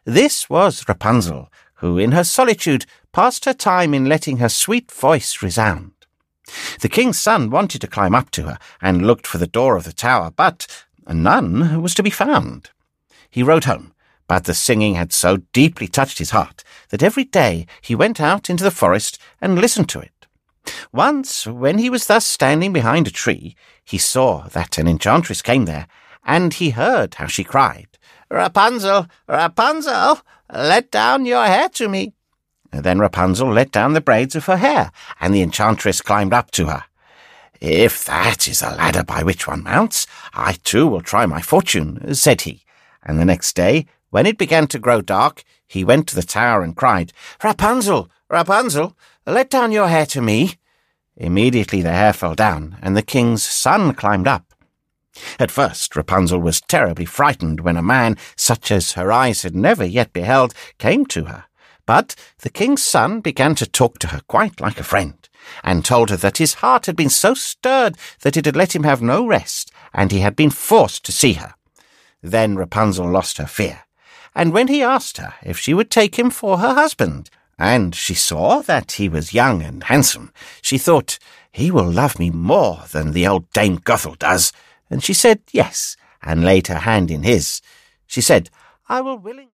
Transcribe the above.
This was Rapunzel, who in her solitude passed her time in letting her sweet voice resound. The king's son wanted to climb up to her and looked for the door of the tower, but none was to be found. He rode home, but the singing had so deeply touched his heart that every day he went out into the forest and listened to it. Once, when he was thus standing behind a tree, he saw that an enchantress came there, and he heard how she cried, "Rapunzel, Rapunzel, let down your hair to me." Then Rapunzel let down the braids of her hair, and the enchantress climbed up to her. "If that is a ladder by which one mounts, I too will try my fortune," said he. And the next day, when it began to grow dark, he went to the tower and cried, "Rapunzel, Rapunzel, let down your hair to me." Immediately the hair fell down, and the king's son climbed up. At first Rapunzel was terribly frightened when a man, such as her eyes had never yet beheld, came to her. But the king's son began to talk to her quite like a friend, and told her that his heart had been so stirred that it had let him have no rest, and he had been forced to see her. Then Rapunzel lost her fear, and when he asked her if she would take him for her husband, and she saw that he was young and handsome, she thought, "He will love me more than the old Dame Gothel does," and she said yes, and laid her hand in his. She said, "I will willingly